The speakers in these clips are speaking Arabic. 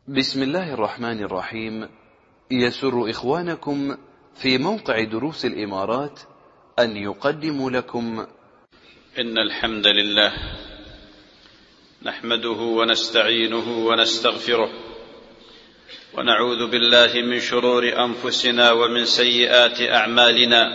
بسم الله الرحمن الرحيم. يسر إخوانكم في موقع دروس الإمارات أن يقدموا لكم إن الحمد لله نحمده ونستعينه ونستغفره ونعوذ بالله من شرور أنفسنا ومن سيئات أعمالنا.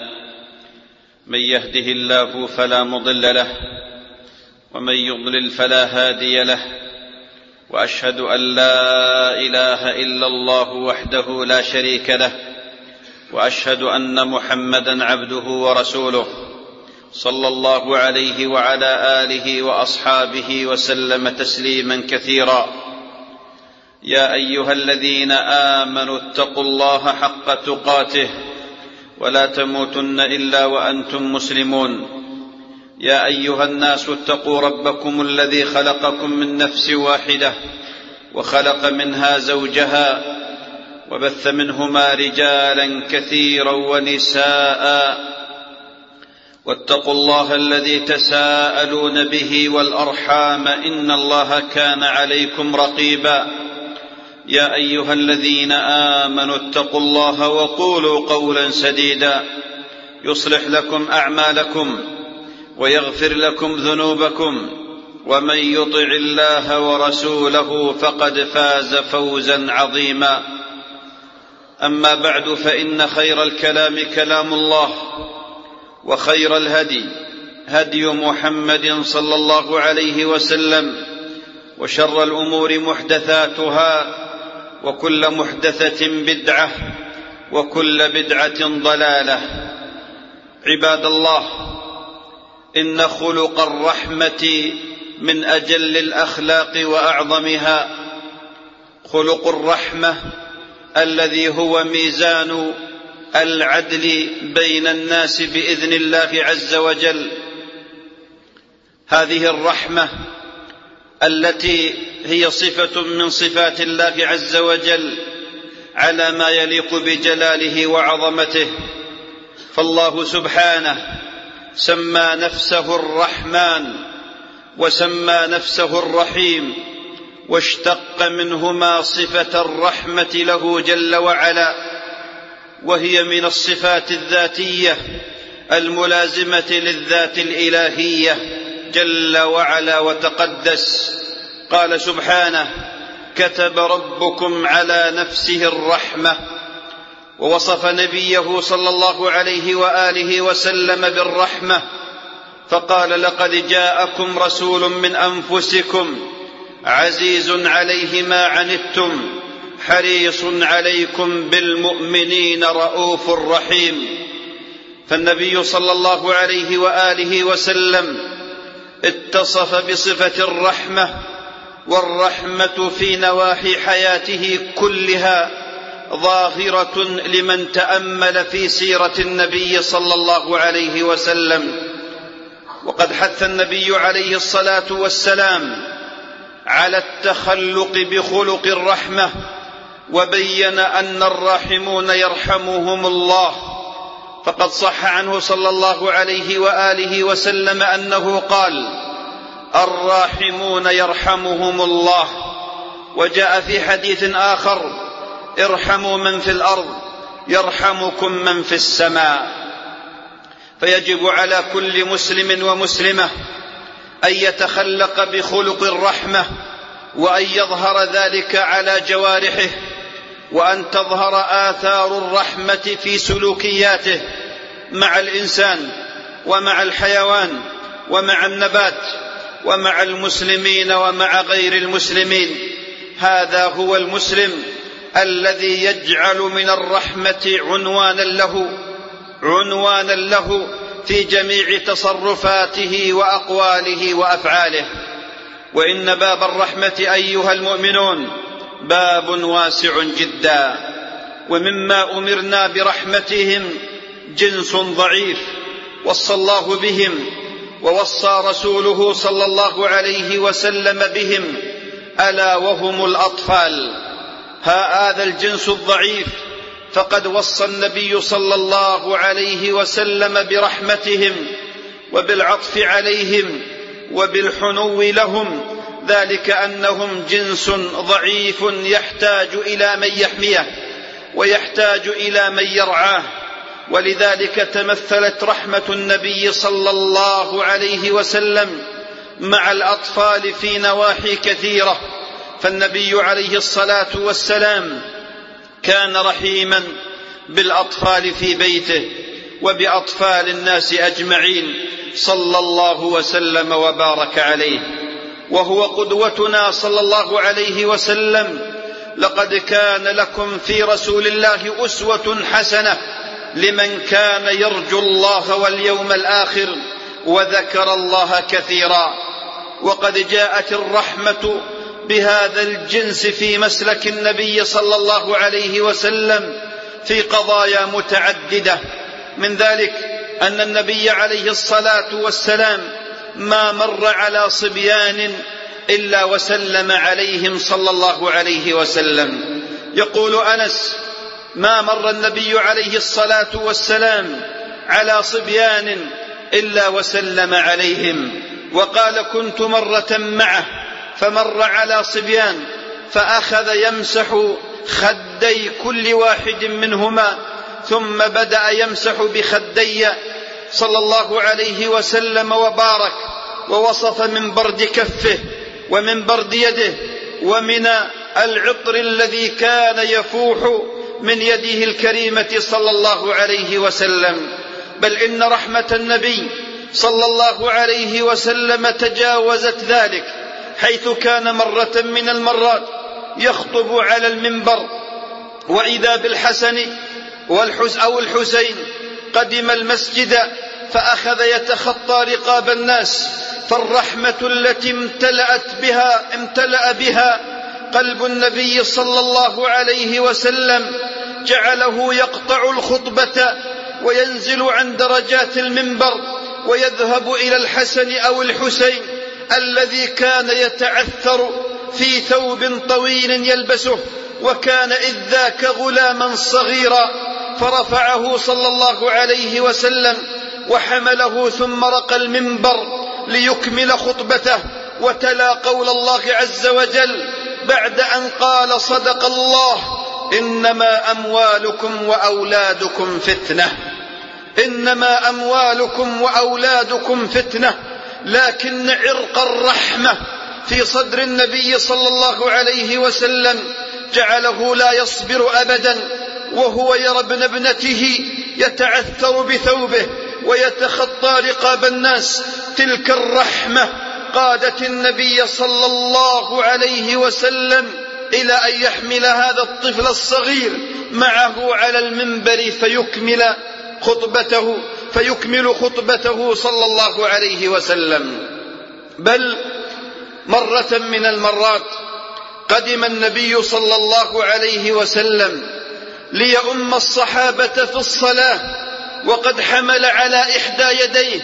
من يهده الله فلا مضل له ومن يضلل فلا هادي له، وأشهد أن لا إله إلا الله وحده لا شريك له، وأشهد أن محمدًا عبده ورسوله صلى الله عليه وعلى آله وأصحابه وسلم تسليمًا كثيرا. يا أيها الذين آمنوا اتقوا الله حق تقاته ولا تموتن إلا وأنتم مسلمون. يا أيها الناس اتقوا ربكم الذي خلقكم من نفس واحدة وخلق منها زوجها وبث منهما رجالا كثيرا ونساء، واتقوا الله الذي تساءلون به والأرحام إن الله كان عليكم رقيبا. يا أيها الذين آمنوا اتقوا الله وقولوا قولا سديدا يصلح لكم أعمالكم ويغفر لكم ذنوبكم، ومن يطع الله ورسوله فقد فاز فوزا عظيما. أما بعد، فإن خير الكلام كلام الله، وخير الهدي هدي محمد صلى الله عليه وسلم، وشر الأمور محدثاتها، وكل محدثة بدعة، وكل بدعة ضلالة. عباد الله، إن خلق الرحمة من أجل الأخلاق وأعظمها. خلق الرحمة الذي هو ميزان العدل بين الناس بإذن الله عز وجل. هذه الرحمة التي هي صفة من صفات الله عز وجل على ما يليق بجلاله وعظمته، فالله سبحانه سمى نفسه الرحمن وسمى نفسه الرحيم، واشتق منهما صفة الرحمة له جل وعلا، وهي من الصفات الذاتية الملازمة للذات الإلهية جل وعلا وتقدس. قال سبحانه: كتب ربكم على نفسه الرحمة. ووصف نبيه صلى الله عليه وآله وسلم بالرحمة فقال: لقد جاءكم رسول من أنفسكم عزيز عليه ما عنتم حريص عليكم بالمؤمنين رؤوف رحيم. فالنبي صلى الله عليه وآله وسلم اتصف بصفة الرحمة، والرحمة في نواحي حياته كلها ظاهرة لمن تأمل في سيرة النبي صلى الله عليه وسلم. وقد حث النبي عليه الصلاة والسلام على التخلق بخلق الرحمة، وبين أن الراحمون يرحمهم الله. فقد صح عنه صلى الله عليه وآله وسلم أنه قال: الراحمون يرحمهم الله. وجاء في حديث آخر: ارحموا من في الأرض يرحمكم من في السماء. فيجب على كل مسلم ومسلمة أن يتخلق بخلق الرحمة، وأن يظهر ذلك على جوارحه، وأن تظهر آثار الرحمة في سلوكياته مع الإنسان ومع الحيوان ومع النبات ومع المسلمين ومع غير المسلمين. هذا هو المسلم الذي يجعل من الرحمة عنوانا له في جميع تصرفاته وأقواله وأفعاله. وإن باب الرحمة أيها المؤمنون باب واسع جدا، ومما أمرنا برحمتهم جنس ضعيف وصى الله بهم، ووصى رسوله صلى الله عليه وسلم بهم، ألا وهم الأطفال. هذا الجنس الضعيف فقد وصى النبي صلى الله عليه وسلم برحمتهم وبالعطف عليهم وبالحنو لهم، ذلك أنهم جنس ضعيف يحتاج إلى من يحميه ويحتاج إلى من يرعاه، ولذلك تمثلت رحمة النبي صلى الله عليه وسلم مع الأطفال في نواحي كثيرة. فالنبي عليه الصلاة والسلام كان رحيما بالأطفال في بيته وبأطفال الناس أجمعين صلى الله وسلم وبارك عليه، وهو قدوتنا صلى الله عليه وسلم. لقد كان لكم في رسول الله أسوة حسنة لمن كان يرجو الله واليوم الآخر وذكر الله كثيرا. وقد جاءت الرحمة بهذا الجنس في مسلك النبي صلى الله عليه وسلم في قضايا متعددة، من ذلك أن النبي عليه الصلاة والسلام ما مر على صبيان إلا وسلم عليهم صلى الله عليه وسلم. يقول أنس: ما مر النبي عليه الصلاة والسلام على صبيان إلا وسلم عليهم. وقال: كنت مرة معه فمر على صبيان فأخذ يمسح خدي كل واحد منهما، ثم بدأ يمسح بخدي صلى الله عليه وسلم وبارك، ووصف من برد كفه ومن برد يده ومن العطر الذي كان يفوح من يده الكريمة صلى الله عليه وسلم. بل إن رحمة النبي صلى الله عليه وسلم تجاوزت ذلك، حيث كان مرة من المرات يخطب على المنبر وإذا بالحسن أو الحسين قدم المسجد فأخذ يتخطى رقاب الناس، فالرحمة التي امتلأ بها قلب النبي صلى الله عليه وسلم جعله يقطع الخطبة وينزل عن درجات المنبر ويذهب إلى الحسن أو الحسين الذي كان يتعثر في ثوب طويل يلبسه، وكان إذ ذاك غلاما صغيرا، فرفعه صلى الله عليه وسلم وحمله ثم رقى المنبر ليكمل خطبته، وتلا قول الله عز وجل بعد أن قال: صدق الله، إنما أموالكم وأولادكم فتنة، إنما أموالكم وأولادكم فتنة. لكن عرق الرحمة في صدر النبي صلى الله عليه وسلم جعله لا يصبر أبدا، وهو يرى ابن ابنته يتعثر بثوبه ويتخطى رقاب الناس. تلك الرحمة قادت النبي صلى الله عليه وسلم إلى أن يحمل هذا الطفل الصغير معه على المنبر فيكمل خطبته صلى الله عليه وسلم. بل مرة من المرات قدم النبي صلى الله عليه وسلم ليؤم الصحابة في الصلاة، وقد حمل على إحدى يديه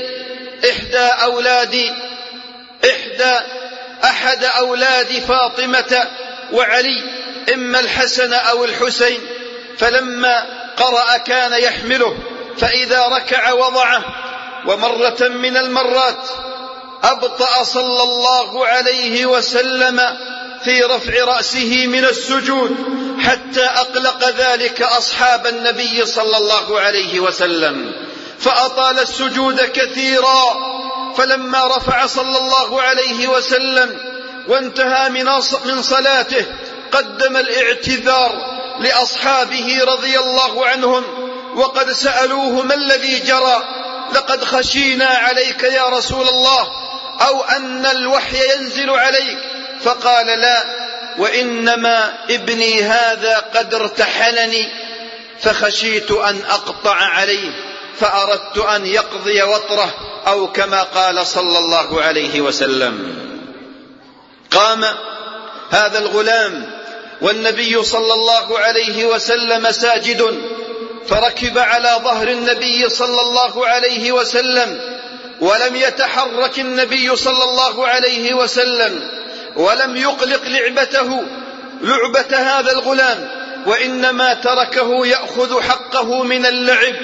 أحد أولاد فاطمة وعلي، إما الحسن أو الحسين، فلما قرأ كان يحمله، فإذا ركع وضعه. ومرة من المرات أبطأ صلى الله عليه وسلم في رفع رأسه من السجود حتى أقلق ذلك أصحاب النبي صلى الله عليه وسلم، فأطال السجود كثيرا. فلما رفع صلى الله عليه وسلم وانتهى من صلاته قدم الاعتذار لأصحابه رضي الله عنهم، وقد سألوه: ما الذي جرى؟ لقد خشينا عليك يا رسول الله، أو أن الوحي ينزل عليك. فقال: لا، وإنما ابني هذا قد ارتحلني فخشيت أن أقطع عليه فأردت أن يقضي وطره، أو كما قال صلى الله عليه وسلم. قام هذا الغلام والنبي صلى الله عليه وسلم ساجد، فركب على ظهر النبي صلى الله عليه وسلم، ولم يتحرك النبي صلى الله عليه وسلم، ولم يقلق لعبة هذا الغلام، وإنما تركه يأخذ حقه من اللعب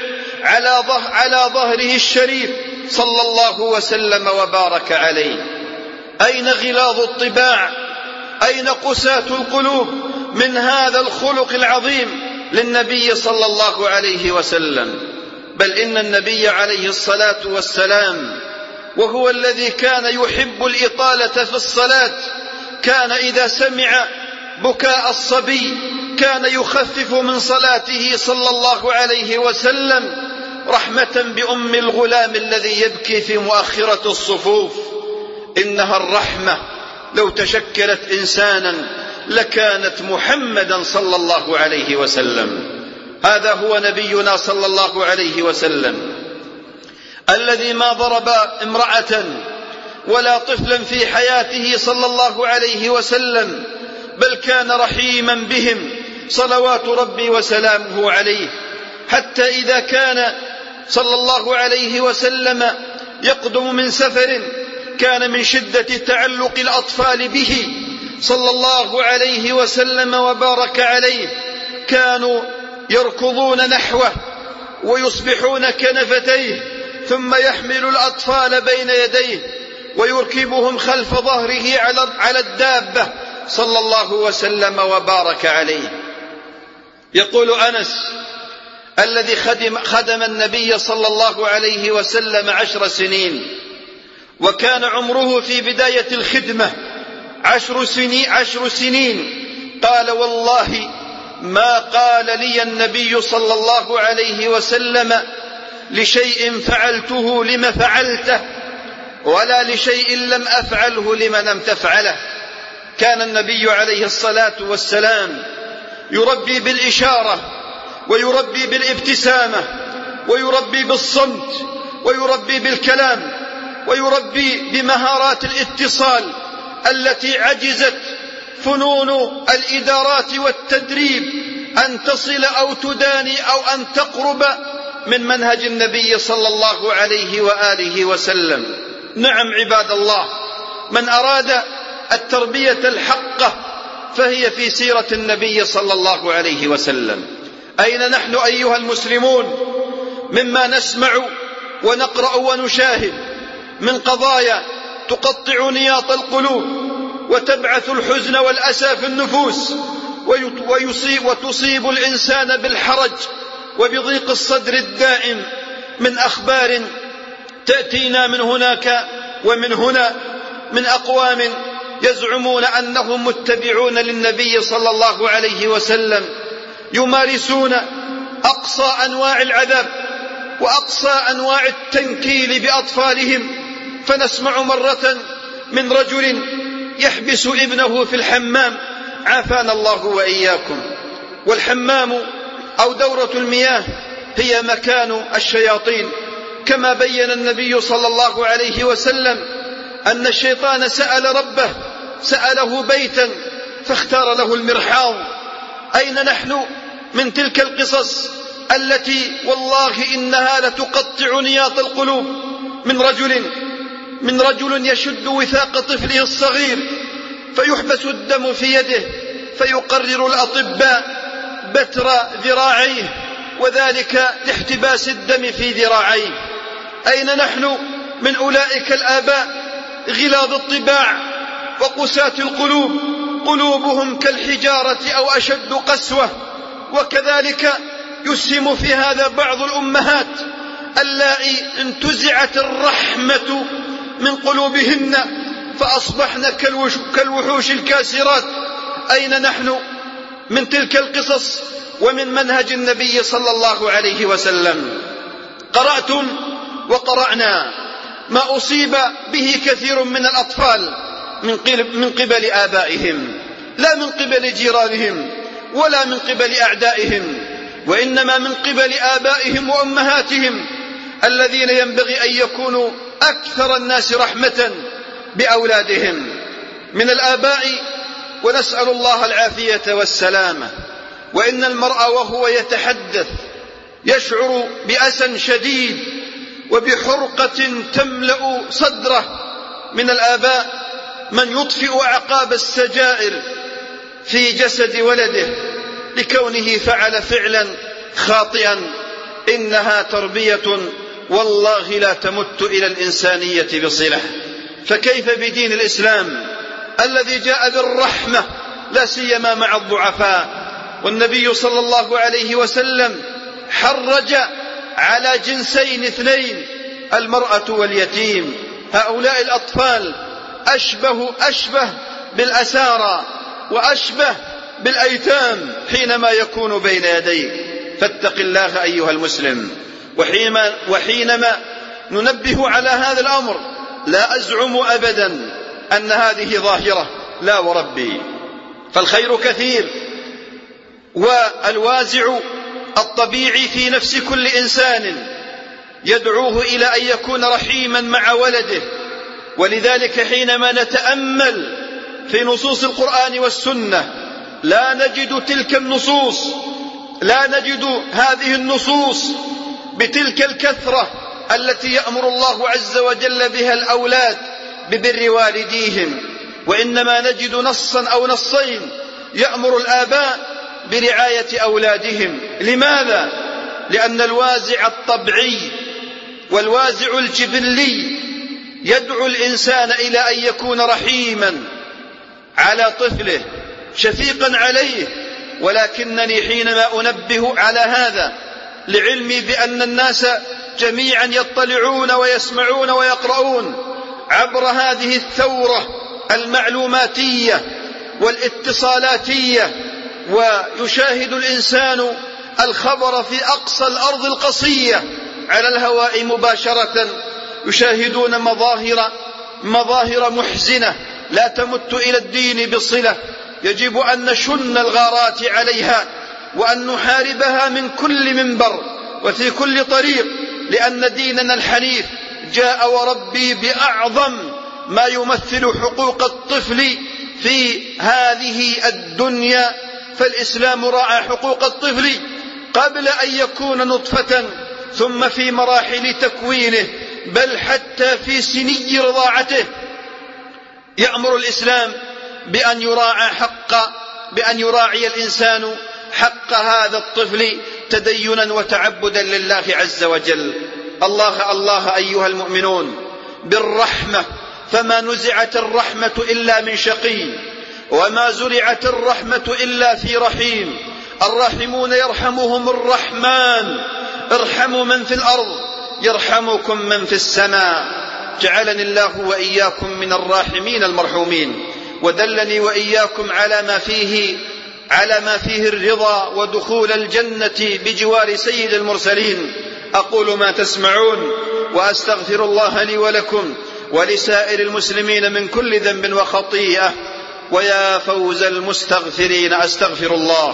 على ظهره الشريف صلى الله وسلم وبارك عليه. أين غلاظ الطباع؟ أين قساة القلوب من هذا الخلق العظيم للنبي صلى الله عليه وسلم؟ بل إن النبي عليه الصلاة والسلام وهو الذي كان يحب الإطالة في الصلاة كان إذا سمع بكاء الصبي كان يخفف من صلاته صلى الله عليه وسلم رحمة بأم الغلام الذي يبكي في مؤخرة الصفوف. إنها الرحمة لو تشكلت إنسانا لكانت محمدا صلى الله عليه وسلم. هذا هو نبينا صلى الله عليه وسلم الذي ما ضرب امرأة ولا طفلا في حياته صلى الله عليه وسلم، بل كان رحيما بهم صلوات ربي وسلامه عليه، حتى إذا كان صلى الله عليه وسلم يقدم من سفر كان من شدة تعلق الأطفال به صلى الله عليه وسلم وبارك عليه كانوا يركضون نحوه ويصبحون كنفتيه، ثم يحمل الأطفال بين يديه ويركبهم خلف ظهره على الدابة صلى الله وسلم وبارك عليه. يقول أنس الذي خدم النبي صلى الله عليه وسلم 10 سنين، وكان عمره في بداية الخدمة 10 سنين، قال: والله ما قال لي النبي صلى الله عليه وسلم لشيء فعلته لم فعلته، ولا لشيء لم أفعله لم لم تفعله. كان النبي عليه الصلاة والسلام يربي بالإشارة، ويربي بالابتسامة، ويربي بالصمت، ويربي بالكلام، ويربي بمهارات الاتصال التي عجزت فنون الإدارات والتدريب أن تصل أو تداني أو أن تقرب من منهج النبي صلى الله عليه وآله وسلم. نعم عباد الله، من أراد التربية الحقة فهي في سيرة النبي صلى الله عليه وسلم. أين نحن أيها المسلمون مما نسمع ونقرأ ونشاهد من قضايا تقطع نياط القلوب وتبعث الحزن والأسى في النفوس وتصيب الإنسان بالحرج وبضيق الصدر الدائم من أخبار تأتينا من هناك ومن هنا من أقوام يزعمون أنهم متبعون للنبي صلى الله عليه وسلم، يمارسون أقصى أنواع العذاب وأقصى أنواع التنكيل بأطفالهم. فنسمع مرة من رجل يحبس ابنه في الحمام، عافانا الله وإياكم. والحمام أو دورة المياه هي مكان الشياطين، كما بين النبي صلى الله عليه وسلم أن الشيطان سأله بيتا فاختار له المرحاض. أين نحن من تلك القصص التي والله إنها لتقطع نياط القلوب؟ من رجل يشد وثاق طفله الصغير فيحبس الدم في يده، فيقرر الأطباء بتر ذراعيه، وذلك لاحتباس الدم في ذراعيه. أين نحن من أولئك الآباء غلاظ الطباع وقساة القلوب، قلوبهم كالحجارة أو أشد قسوة؟ وكذلك يسهم في هذا بعض الأمهات اللائي انتزعت الرحمة من قلوبهن فأصبحن كالوحوش الكاسرات. أين نحن من تلك القصص ومن منهج النبي صلى الله عليه وسلم؟ قرأتم وقرأنا ما أصيب به كثير من الأطفال من قبل آبائهم، لا من قبل جيرانهم ولا من قبل أعدائهم، وإنما من قبل آبائهم وأمهاتهم الذين ينبغي أن يكونوا أكثر الناس رحمة بأولادهم من الآباء، ونسأل الله العافية والسلامة. وإن المرء وهو يتحدث يشعر بأسى شديد وبحرقة تملأ صدره. من الآباء من يطفئ أعقاب السجائر في جسد ولده لكونه فعل فعلا خاطئا. إنها تربية والله لا تمت إلى الإنسانية بصلة. فكيف بدين الإسلام الذي جاء بالرحمة لا سيما مع الضعفاء؟ والنبي صلى الله عليه وسلم حرج على جنسين اثنين، المرأة واليتيم. هؤلاء الأطفال أشبه بالأسارى وأشبه بالأيتام حينما يكون بين يديك، فاتق الله أيها المسلم. وحينما ننبه على هذا الأمر لا أزعم أبدا أن هذه ظاهرة، لا وربي، فالخير كثير، والوازع الطبيعي في نفس كل إنسان يدعوه إلى أن يكون رحيما مع ولده. ولذلك حينما نتأمل في نصوص القرآن والسنة لا نجد تلك النصوص، لا نجد هذه النصوص بتلك الكثرة التي يأمر الله عز وجل بها الأولاد ببر والديهم، وإنما نجد نصا أو نصين يأمر الآباء برعاية أولادهم. لماذا؟ لأن الوازع الطبيعي والوازع الجبلي يدعو الإنسان إلى أن يكون رحيما على طفله شفيقا عليه. ولكنني حينما أنبه على هذا لعلمي بأن الناس جميعا يطلعون ويسمعون ويقرؤون عبر هذه الثورة المعلوماتية والاتصالاتية، ويشاهد الإنسان الخبر في أقصى الأرض القصية على الهواء مباشرة، يشاهدون مظاهر محزنة لا تمت إلى الدين بصلة. يجب أن نشن الغارات عليها وأن نحاربها من كل منبر وفي كل طريق، لأن ديننا الحنيف جاء وربي بأعظم ما يمثل حقوق الطفل في هذه الدنيا. فالإسلام راعى حقوق الطفل قبل أن يكون نطفة، ثم في مراحل تكوينه، بل حتى في سني رضاعته يأمر الإسلام بأن يراعي الإنسان حق هذا الطفل تدينا وتعبدا لله عز وجل. الله أيها المؤمنون بالرحمة، فما نزعت الرحمة إلا من شقي، وما زرعت الرحمة إلا في رحيم. الراحمون يرحمهم الرحمن، ارحموا من في الأرض يرحمكم من في السماء. جعلني الله وإياكم من الراحمين المرحومين، ودلني وإياكم على ما فيه الرضا ودخول الجنة بجوار سيد المرسلين. أقول ما تسمعون وأستغفر الله لي ولكم ولسائر المسلمين من كل ذنب وخطيئة، ويا فوز المستغفرين. أستغفر الله.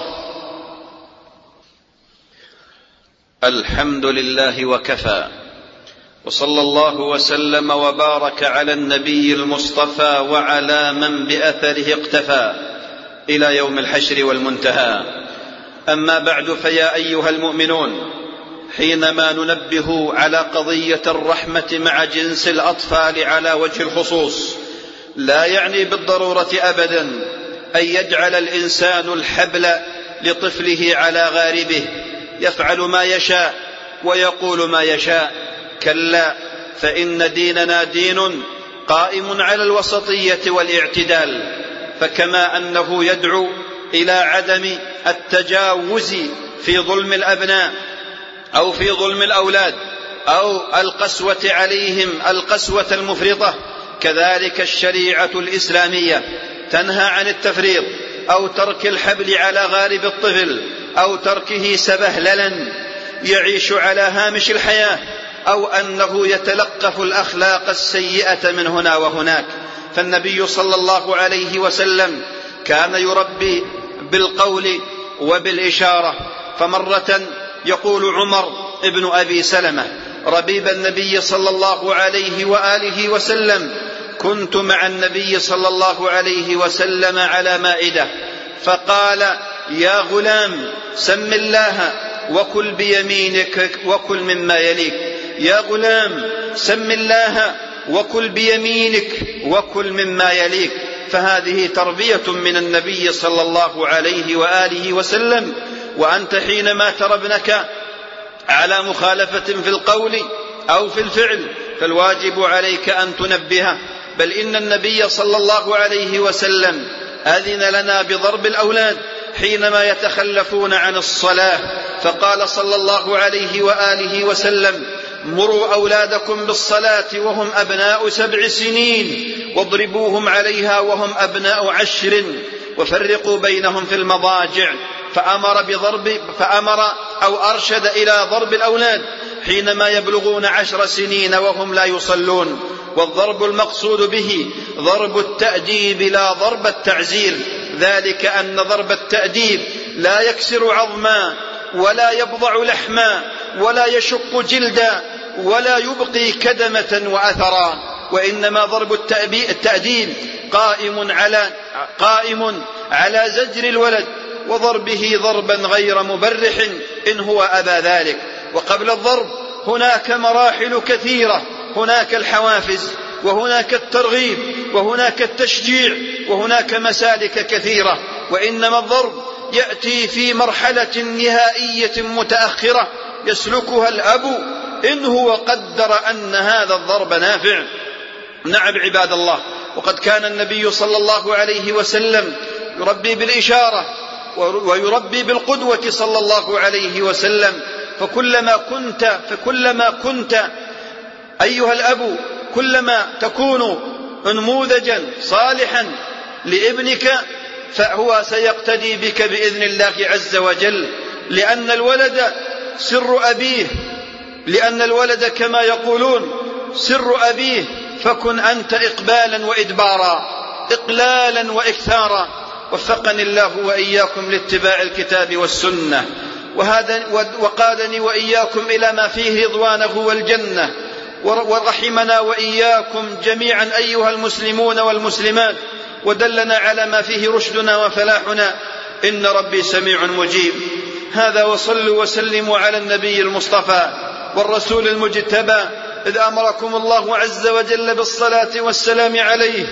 الحمد لله وكفى، وصلى الله وسلم وبارك على النبي المصطفى وعلى من بأثره اقتفى إلى يوم الحشر والمنتهى. أما بعد، فيا أيها المؤمنون، حينما ننبه على قضية الرحمة مع جنس الأطفال على وجه الخصوص، لا يعني بالضرورة أبدا أن يجعل الإنسان الحبل لطفله على غاربه يفعل ما يشاء ويقول ما يشاء. كلا، فإن ديننا دين قائم على الوسطية والاعتدال. فكما أنه يدعو إلى عدم التجاوز في ظلم الأبناء أو في ظلم الأولاد أو القسوة عليهم القسوة المفرطة، كذلك الشريعة الإسلامية تنهى عن التفريط أو ترك الحبل على غارب الطفل أو تركه سبهللا يعيش على هامش الحياة، أو أنه يتلقف الأخلاق السيئة من هنا وهناك. فالنبي صلى الله عليه وسلم كان يربي بالقول وبالإشارة. فمرة يقول عمر ابن أبي سلمة ربيب النبي صلى الله عليه وآله وسلم: كنت مع النبي صلى الله عليه وسلم على مائدة، فقال: يا غلام، سم الله وكل بيمينك وكل مما يليك. يا غلام، سم الله وكل بيمينك وكل مما يليك. فهذه تربية من النبي صلى الله عليه وآله وسلم. وأنت حينما ترى ابنك على مخالفة في القول أو في الفعل، فالواجب عليك أن تنبهه بل إن النبي صلى الله عليه وسلم أذن لنا بضرب الأولاد حينما يتخلفون عن الصلاة، فقال صلى الله عليه وآله وسلم: مروا أولادكم بالصلاة وهم أبناء 7 سنين واضربوهم عليها وهم أبناء 10 وفرقوا بينهم في المضاجع. فأمر أو أرشد إلى ضرب الأولاد حينما يبلغون 10 سنين وهم لا يصلون. والضرب المقصود به ضرب التأديب لا ضرب التعزير، ذلك أن ضرب التأديب لا يكسر عظما ولا يبضع لحما ولا يشق جلدا ولا يبقي كدمة وأثرا، وإنما ضرب التأديب قائم على زجر الولد وضربه ضربا غير مبرح إن هو أبى ذلك. وقبل الضرب هناك مراحل كثيرة، هناك الحوافز وهناك الترغيب وهناك التشجيع وهناك مسالك كثيرة، وإنما الضرب يأتي في مرحلة نهائية متأخرة يسلكها الأب إن هو قدر أن هذا الضرب نافع. نعم عباد الله، وقد كان النبي صلى الله عليه وسلم يربي بالإشارة ويربي بالقدوة صلى الله عليه وسلم. فكلما كنت أيها الأب كلما تكون نموذجا صالحا لابنك فهو سيقتدي بك بإذن الله عز وجل، لأن الولد سر أبيه، لأن الولد كما يقولون سر أبيه، فكن أنت إقبالا وإدبارا، إقلالا وإكثارا. وفقني الله وإياكم لاتباع الكتاب والسنة، وقادني وإياكم إلى ما فيه رضوانه والجنة، ورحمنا وإياكم جميعا أيها المسلمون والمسلمات، ودلنا على ما فيه رشدنا وفلاحنا، إن ربي سميع مجيب. هذا وصلوا وسلموا على النبي المصطفى والرسول المجتبى، إذ أمركم الله عز وجل بالصلاة والسلام عليه،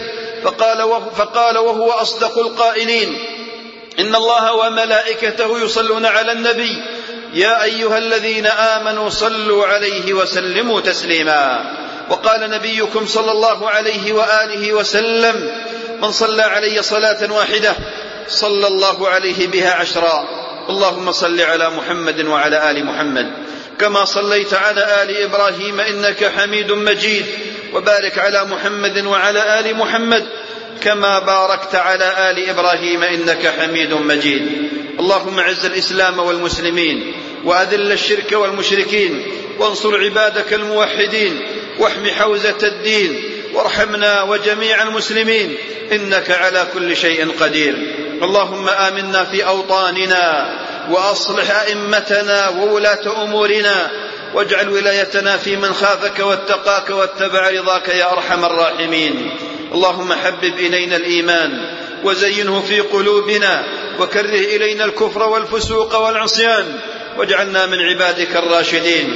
فقال وهو أصدق القائلين: إن الله وملائكته يصلون على النبي يا أيها الذين آمنوا صلوا عليه وسلموا تسليما. وقال نبيكم صلى الله عليه وآله وسلم: من صلى علي صلاة واحدة صلى الله عليه بها 10. اللهم صل على محمد وعلى آل محمد كما صليت على آل إبراهيم إنك حميد مجيد، وبارك على محمد وعلى آل محمد كما باركت على آل إبراهيم إنك حميد مجيد. اللهم اعز الإسلام والمسلمين وأذل الشرك والمشركين، وانصر عبادك الموحدين، واحم حوزة الدين، وارحمنا وجميع المسلمين إنك على كل شيء قدير. اللهم آمنا في أوطاننا، وأصلح أئمتنا وولاة أمورنا، واجعل ولايتنا في من خافك واتقاك واتبع رضاك يا أرحم الراحمين. اللهم حبب إلينا الإيمان وزينه في قلوبنا، وكره إلينا الكفر والفسوق والعصيان، واجعلنا من عبادك الراشدين.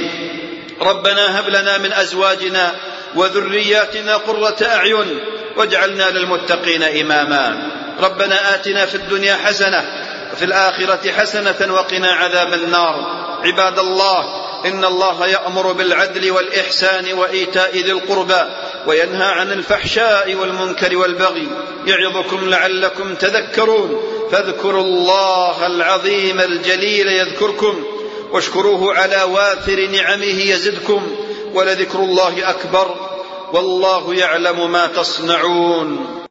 ربنا هب لنا من أزواجنا وذرياتنا قرة أعين واجعلنا للمتقين إماما. ربنا آتنا في الدنيا حسنة وفي الآخرة حسنة وقنا عذاب النار. عباد الله، إن الله يأمر بالعدل والإحسان وإيتاء ذي القربى وينهى عن الفحشاء والمنكر والبغي، يعظكم لعلكم تذكرون. فاذكروا الله العظيم الجليل يذكركم، واشكروه على وافر نعمه يزدكم، ولذكر الله أكبر، والله يعلم ما تصنعون.